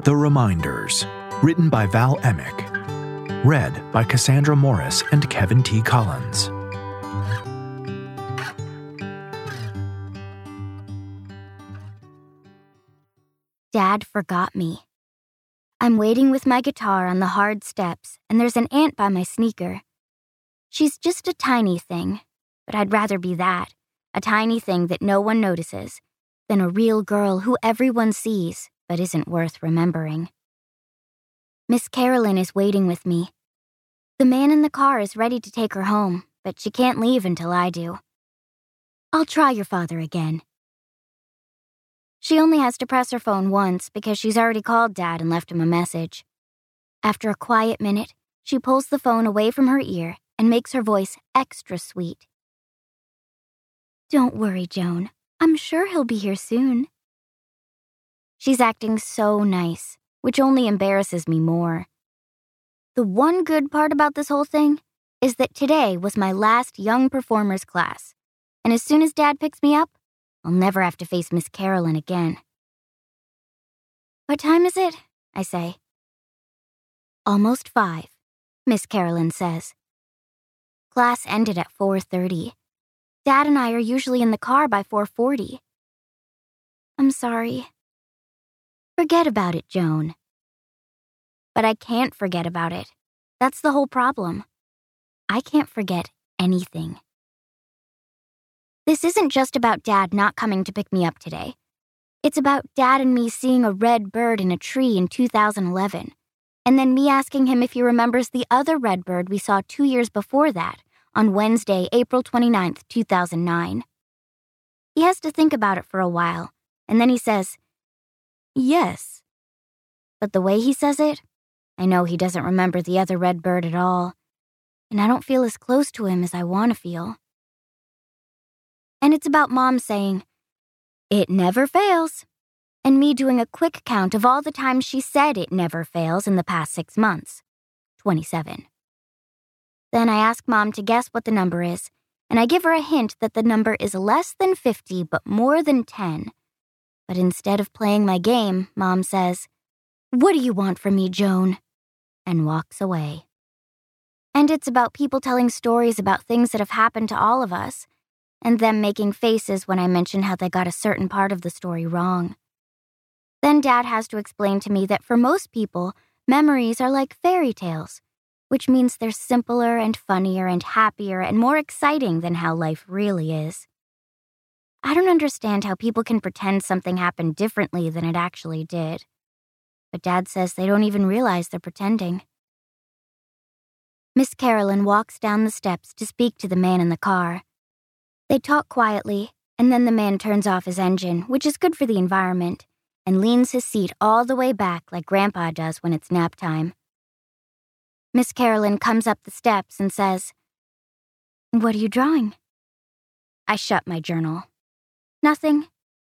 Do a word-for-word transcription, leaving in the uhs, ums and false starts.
The Reminders, written by Val Emick. Read by Cassandra Morris and Kevin T. Collins. Dad forgot me. I'm waiting with my guitar on the hard steps, and there's an ant by my sneaker. She's just a tiny thing, but I'd rather be that, a tiny thing that no one notices, than a real girl who everyone sees but isn't worth remembering. Miss Carolyn is waiting with me. The man in the car is ready to take her home, but she can't leave until I do. I'll try your father again. She only has to press her phone once because she's already called Dad and left him a message. After a quiet minute, she pulls the phone away from her ear and makes her voice extra sweet. Don't worry, Joan. I'm sure he'll be here soon. She's acting so nice, which only embarrasses me more. The one good part about this whole thing is that today was my last young performers class, and as soon as Dad picks me up, I'll never have to face Miss Carolyn again. What time is it? I say. Almost five, Miss Carolyn says. Class ended at four thirty. Dad and I are usually in the car by four forty. I'm sorry. Forget about it, Joan. But I can't forget about it. That's the whole problem. I can't forget anything. This isn't just about Dad not coming to pick me up today. It's about Dad and me seeing a red bird in a tree in two thousand eleven, and then me asking him if he remembers the other red bird we saw two years before that, on Wednesday, April twenty-ninth, two thousand nine. He has to think about it for a while, and then he says, yes. But the way he says it, I know he doesn't remember the other red bird at all, and I don't feel as close to him as I want to feel. And it's about Mom saying, it never fails, and me doing a quick count of all the times she said it never fails in the past six months. twenty-seven. Then I ask Mom to guess what the number is, and I give her a hint that the number is less than fifty but more than ten. But instead of playing my game, Mom says, what do you want from me, Joan? And walks away. And it's about people telling stories about things that have happened to all of us, and them making faces when I mention how they got a certain part of the story wrong. Then Dad has to explain to me that for most people, memories are like fairy tales, which means they're simpler and funnier and happier and more exciting than how life really is. I don't understand how people can pretend something happened differently than it actually did. But Dad says they don't even realize they're pretending. Miss Carolyn walks down the steps to speak to the man in the car. They talk quietly, and then the man turns off his engine, which is good for the environment, and leans his seat all the way back like Grandpa does when it's nap time. Miss Carolyn comes up the steps and says, what are you drawing? I shut my journal. Nothing.